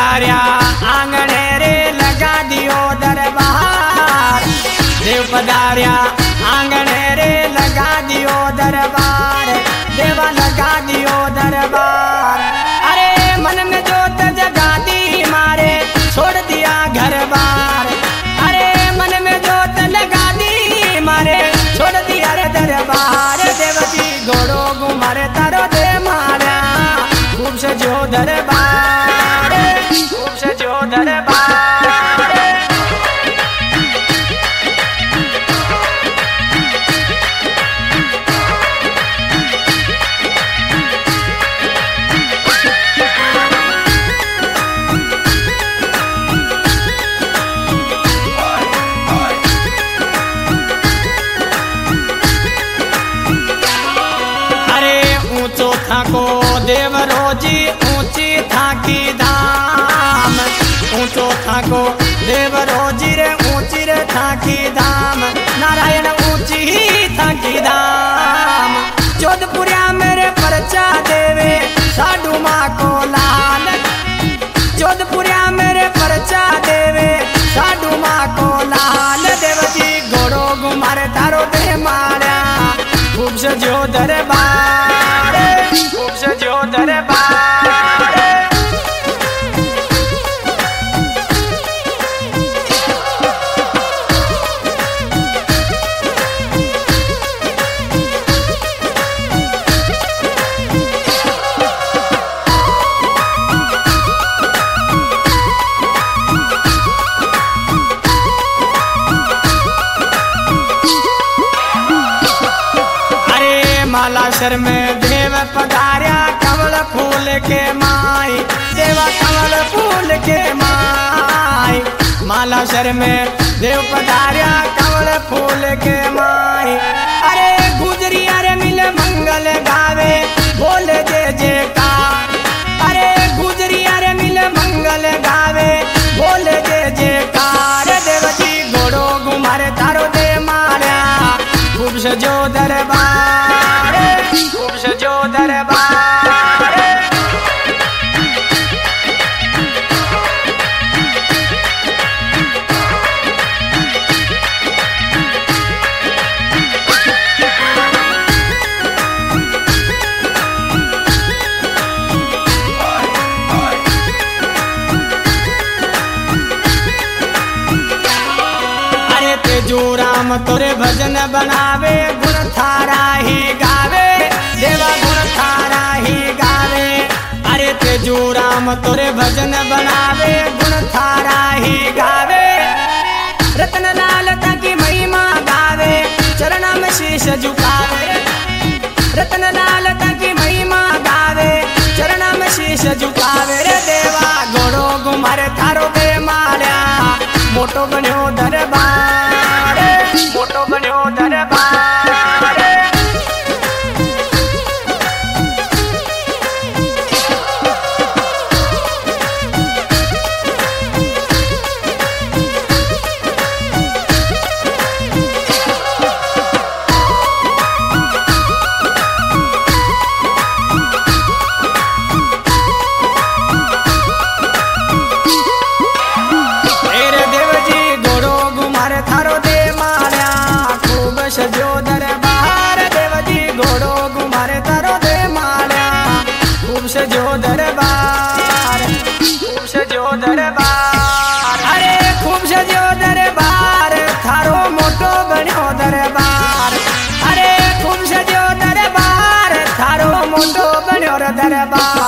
पधारिया आंगणे रे लगा दियो दरबार। देव पधारिया आंगणे रे लगा दियो दरबार। देवा लगा दियो दरबार। अरे मन में जोत जगा दी मारे छोड़ दिया घर बार। अरे मन में जोत लगा दी मारे छोड़ दिया रे दरबार। देवती घोड़ो घुमारे तारो दे मारा खूब से जो दरबार। खूब से जो दरबार। थाको देव रोजी ऊंची थाकी धाम। ऊंचो थाको देव रोजी रे ऊंची रे थाकी धाम। नारायण ऊंची ही थाकी धाम। जोधपुरिया मेरे परचा देवे साधु माँ को लाल। जोधपुरिया मेरे परचा देवे साधु माँ को लाल। देवजी घोड़ो घुमारे तारो दे मारा खूब से जो दरबार। खूब से जो दरबार। मालाशर में देव पधारिया कमल फूल के माई। देवा कमल फूल के माई। मालाशर में देव पधारिया कमल फूल के माई। अरे गुजरी अरे मिले मंगल गावे बोले जय जयकार। अरे गुजरी अरे मिले मंगल गावे बोले जय जयकार। देवजी घोड़ो घुमारे तारो दे मारा खूब से जो दरबार। खूब से जो दरबार। अरे तेजू राम तोरे भजन बनावे गुण थारा ही गावे। देवा गुण थारा ही गावे। अरे तेजू राम तोरे भजन बनावे गुण थारा ही गावे। रतन लाल की महिमा गावे चरण में शीश झुकावे। रतन लाल की महिमा गावे चरण में शीश झुकावे। रे देवा घोड़ो घुमारे थारो दे मारा मोटो बन्यो दरबार। मोटो बन्यो दरबार। सजो दरबार। देवजी घोड़ो घुमारे तारो दे मारा खूब सजो दरबार। खूब सजो दरबार। अरे खूब सजो दरबार थारो मोटो बन्यो दरबार। अरे खूब सजो दरबार थारो मोटो बन्यो दरबार।